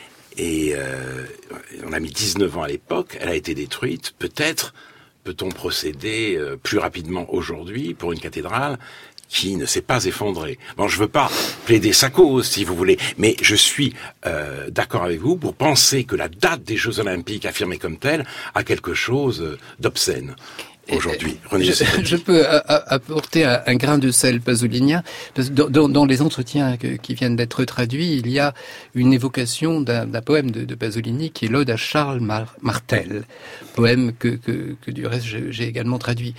Et on a mis 19 ans à l'époque, elle a été détruite, peut-on procéder plus rapidement aujourd'hui pour une cathédrale qui ne s'est pas effondrée? Bon, je veux pas plaider sa cause, si vous voulez, mais je suis d'accord avec vous pour penser que la date des Jeux Olympiques affirmée comme telle a quelque chose d'obscène. Aujourd'hui, je peux apporter un grain de sel pasolinien. Dans les entretiens qui viennent d'être traduits, il y a une évocation d'un poème de Pasolini qui est l'Ode à Charles Martel, poème que du reste j'ai également traduit.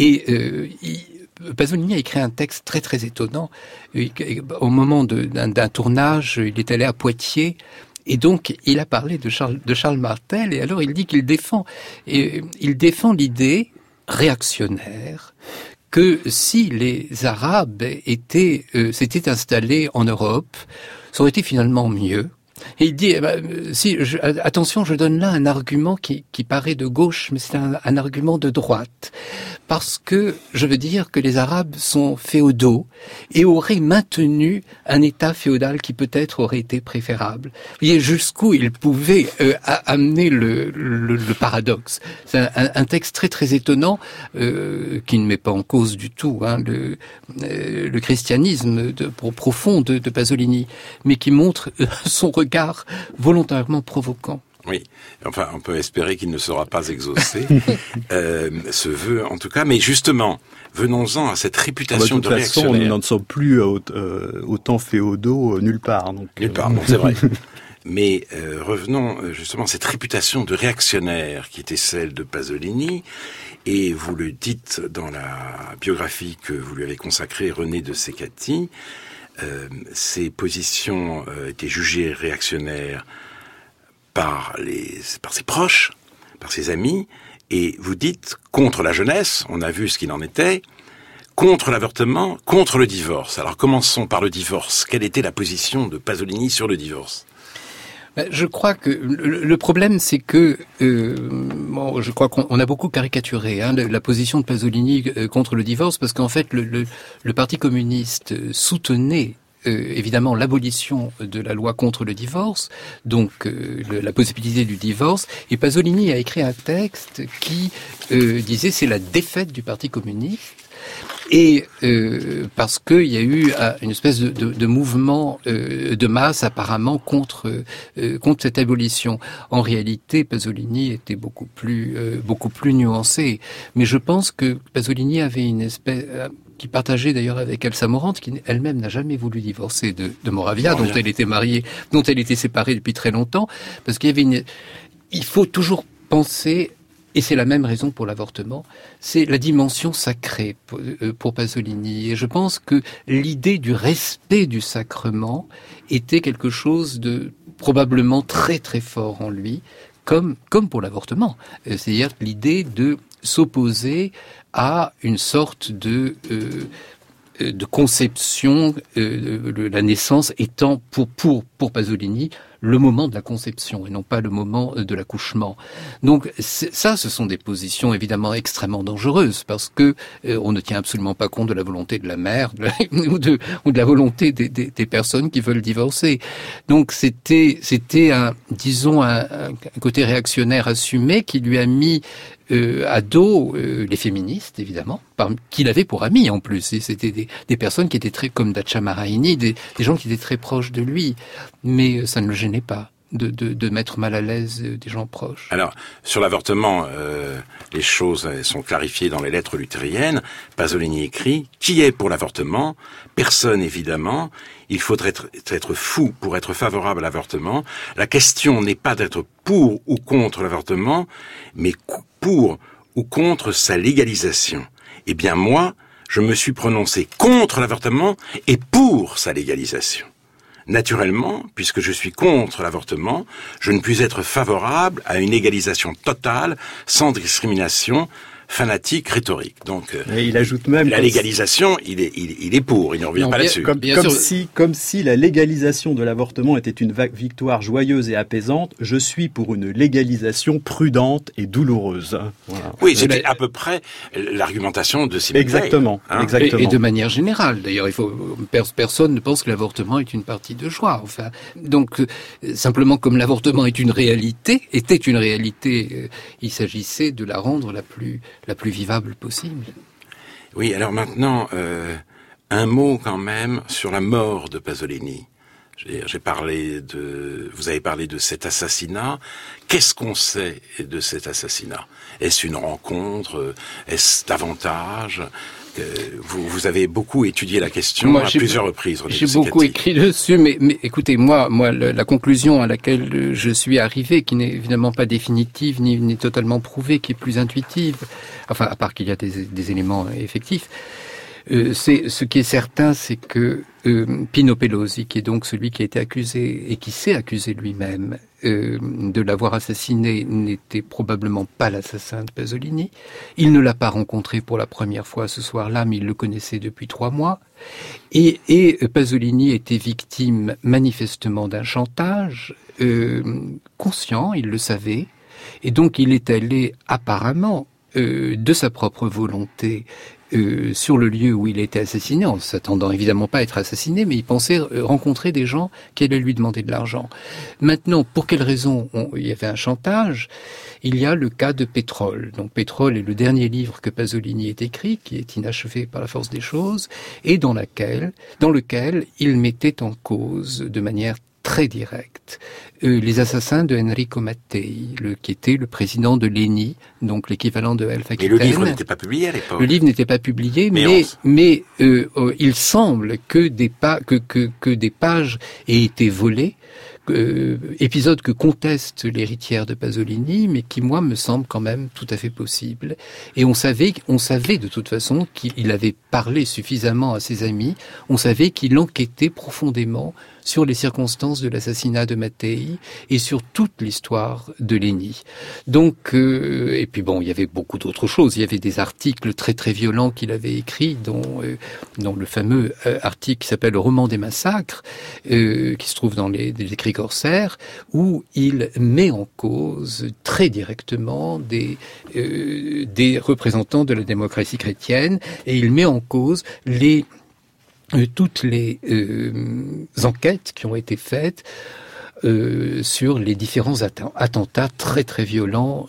Et Pasolini a écrit un texte très très étonnant. Au moment d'un tournage, il est allé à Poitiers. Et donc, il a parlé de Charles Martel, et alors il dit qu'il défend l'idée réactionnaire que si les Arabes s'étaient installés en Europe, ça aurait été finalement mieux. Et il dit, attention, je donne là un argument qui paraît de gauche, mais c'est un argument de droite. Parce que je veux dire que les Arabes sont féodaux et auraient maintenu un État féodal qui peut-être aurait été préférable. Vous voyez jusqu'où il pouvait amener le paradoxe. C'est un texte très très étonnant qui ne met pas en cause du tout le christianisme profond de Pasolini, mais qui montre son regard volontairement provoquant. Oui, enfin, on peut espérer qu'il ne sera pas exaucé, ce vœu en tout cas. Mais justement, venons-en à cette réputation de réactionnaire. De toute façon, nous n'en sommes plus au temps féodaux nulle part. Donc, nulle part, non, c'est vrai. Mais revenons justement à cette réputation de réactionnaire qui était celle de Pasolini. Et vous le dites dans la biographie que vous lui avez consacrée, René de Ceccati, ses positions étaient jugées réactionnaires par ses proches, par ses amis, et vous dites contre la jeunesse, on a vu ce qu'il en était, contre l'avortement, contre le divorce. Alors commençons par le divorce. Quelle était la position de Pasolini sur le divorce ? Je crois que le problème, c'est que je crois qu'on a beaucoup caricaturé la position de Pasolini contre le divorce, parce qu'en fait, le Parti communiste soutenait évidemment l'abolition de la loi contre le divorce, donc la possibilité du divorce, et Pasolini a écrit un texte qui disait c'est la défaite du Parti communiste. Et parce qu'il y a eu une espèce de mouvement de masse apparemment contre cette abolition. En réalité, Pasolini était beaucoup plus nuancé. Mais je pense que Pasolini avait une espèce qui partageait d'ailleurs avec Elsa Morante, qui elle-même n'a jamais voulu divorcer de Moravia, dont elle était mariée, dont elle était séparée depuis très longtemps, parce qu'il y avait il faut toujours penser Et c'est la même raison pour l'avortement, c'est la dimension sacrée pour Pasolini. Et je pense que l'idée du respect du sacrement était quelque chose de probablement très très fort en lui, comme pour l'avortement. C'est-à-dire l'idée de s'opposer à une sorte de conception, la naissance étant pour Pasolini le moment de la conception et non pas le moment de l'accouchement. Donc ça, ce sont des positions évidemment extrêmement dangereuses parce que on ne tient absolument pas compte de la volonté de la mère ou de la volonté des personnes qui veulent divorcer. Donc c'était un côté réactionnaire assumé qui lui a mis à dos les féministes, évidemment, qu'il avait pour amis en plus. Et c'était des personnes qui étaient très, comme Dacia Maraini, des gens qui étaient très proches de lui. Mais ça ne le gênait pas de mettre mal à l'aise des gens proches. Alors, sur l'avortement, les choses sont clarifiées dans les lettres luthériennes. Pasolini écrit « Qui est pour l'avortement ? Personne, évidemment. Il faudrait être fou pour être favorable à l'avortement. La question n'est pas d'être pour ou contre l'avortement, mais pour ou contre sa légalisation. Eh bien, moi, je me suis prononcé contre l'avortement et pour sa légalisation. Naturellement, puisque je suis contre l'avortement, je ne puis être favorable à une légalisation totale, sans discrimination, fanatique, rhétorique. Donc, et il ajoute même la légalisation, il est pour, il ne revient pas là-dessus. Comme si la légalisation de l'avortement était une victoire joyeuse et apaisante, je suis pour une légalisation prudente et douloureuse. Voilà. Oui, c'était à peu près l'argumentation de Simone Veil. Exactement, exactement. Et de manière générale, d'ailleurs, personne ne pense que l'avortement est une partie de choix. Enfin, donc, simplement comme l'avortement était une réalité, il s'agissait de la rendre la plus vivable possible. Oui, alors maintenant, un mot quand même sur la mort de Pasolini. Vous avez parlé de cet assassinat. Qu'est-ce qu'on sait de cet assassinat ? Est-ce une rencontre ? Est-ce davantage ? Vous avez beaucoup étudié la question à plusieurs reprises. J'ai beaucoup écrit dessus, mais écoutez, moi, la conclusion à laquelle je suis arrivé, qui n'est évidemment pas définitive ni totalement prouvée, qui est plus intuitive, enfin, à part qu'il y a des éléments effectifs, c'est ce qui est certain, c'est que Pino Pelosi, qui est donc celui qui a été accusé et qui s'est accusé lui-même de l'avoir assassiné, n'était probablement pas l'assassin de Pasolini. Il ne l'a pas rencontré pour la première fois ce soir-là, mais il le connaissait depuis 3 mois. Et Pasolini était victime manifestement d'un chantage conscient, il le savait, et donc il est allé apparemment de sa propre volonté sur le lieu où il a été assassiné, en s'attendant évidemment pas à être assassiné, mais il pensait rencontrer des gens qui allaient lui demander de l'argent. Maintenant, pour quelle raison il y avait un chantage ? Il y a le cas de Pétrole. Donc Pétrole est le dernier livre que Pasolini ait écrit, qui est inachevé par la force des choses, et dans lequel il mettait en cause de manière très directe les assassins de Enrico Mattei, qui était le président de l'ENI, donc l'équivalent de Elf Aquitaine. Et le livre n'était pas publié à l'époque. Le livre n'était pas publié, mais il semble que des pages aient été volées, épisode que conteste l'héritière de Pasolini, mais qui, moi, me semble quand même tout à fait possible. Et on savait de toute façon qu'il avait parlé suffisamment à ses amis, on savait qu'il enquêtait profondément sur les circonstances de l'assassinat de Mattei et sur toute l'histoire de l'ENI. Donc, et puis bon, il y avait beaucoup d'autres choses. Il y avait des articles très très violents qu'il avait écrits, dont le fameux article qui s'appelle « Le roman des massacres », qui se trouve dans les écrits corsaires, où il met en cause très directement des représentants de la démocratie chrétienne, et il met en cause toutes les enquêtes qui ont été faites sur les différents attentats très très violents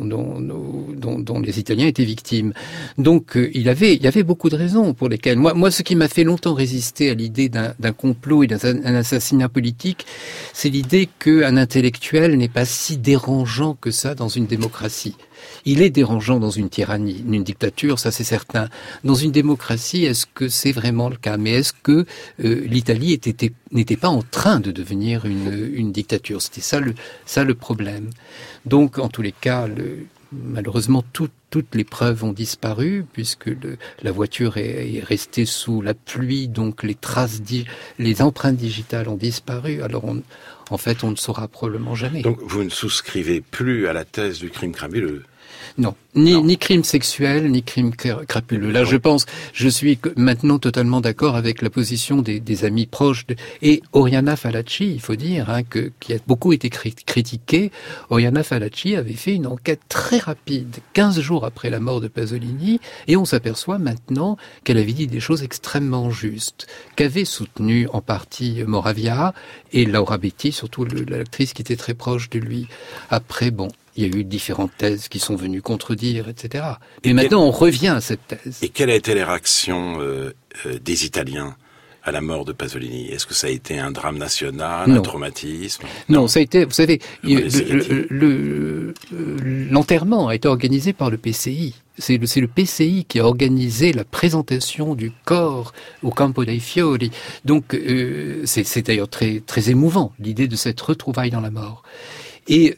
dont les Italiens étaient victimes. Donc il y avait beaucoup de raisons pour lesquelles moi ce qui m'a fait longtemps résister à l'idée d'un complot et d'un assassinat politique, c'est l'idée qu'un intellectuel n'est pas si dérangeant que ça dans une démocratie. Il est dérangeant dans une tyrannie, une dictature, ça c'est certain. Dans une démocratie, est-ce que c'est vraiment le cas ? Mais est-ce que l'Italie n'était pas en train de devenir une dictature ? C'était ça le problème. Donc, en tous les cas, malheureusement, toutes les preuves ont disparu, puisque la voiture est restée sous la pluie, donc les empreintes digitales ont disparu. Alors, en fait, on ne saura probablement jamais. Donc, vous ne souscrivez plus à la thèse du crime crapuleux? Non, ni crime sexuel, ni crime crapuleux. Là, je suis maintenant totalement d'accord avec la position des amis proches et Oriana Fallaci, il faut dire, qui a beaucoup été critiquée. Oriana Fallaci avait fait une enquête très rapide, 15 jours après la mort de Pasolini, et on s'aperçoit maintenant qu'elle avait dit des choses extrêmement justes, qu'avait soutenu en partie Moravia et Laura Betti, surtout l'actrice qui était très proche de lui. Après, il y a eu différentes thèses qui sont venues contredire, etc. Et maintenant, on revient à cette thèse. Et quelle a été la réaction des Italiens à la mort de Pasolini? Est-ce que ça a été un drame national, un traumatisme? Non, ça a été, vous savez, l'enterrement a été organisé par le PCI. C'est le PCI qui a organisé la présentation du corps au Campo dei Fiori. Donc, c'est d'ailleurs très, très émouvant, l'idée de cette retrouvaille dans la mort. Et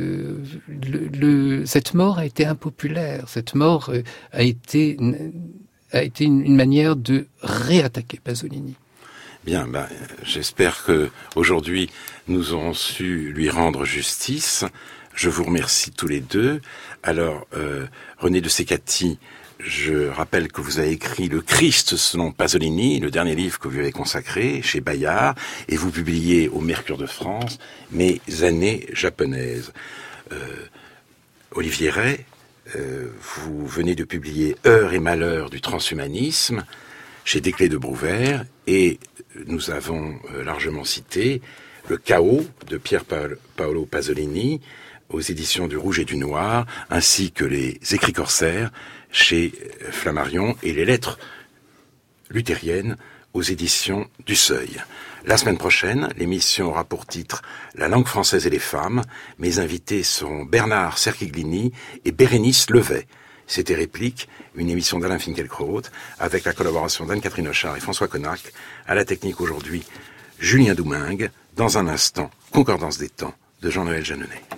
cette mort a été impopulaire. Cette mort a été une manière de réattaquer Pasolini. Bien, j'espère que aujourd'hui nous aurons su lui rendre justice. Je vous remercie tous les deux. Alors, René de Cecatti, je rappelle que vous avez écrit Le Christ selon Pasolini, le dernier livre que vous avez consacré chez Bayard, et vous publiez au Mercure de France Mes années japonaises. Olivier Rey, vous venez de publier Heures et malheurs du transhumanisme chez Desclés de Brouvert, et nous avons largement cité Le chaos de Pier Paolo Pasolini aux éditions du Rouge et du Noir, ainsi que Les écrits corsaires chez Flammarion et Les lettres luthériennes aux éditions du Seuil. La semaine prochaine, l'émission aura pour titre La langue française et les femmes. Mes invités seront Bernard Cerchiglini et Bérénice Levet. C'était Réplique, une émission d'Alain Finkielkraut, avec la collaboration d'Anne-Catherine Ochard et François Connac. À la technique aujourd'hui, Julien Doumingue. Dans un instant, Concordance des temps de Jean-Noël Jeanneney.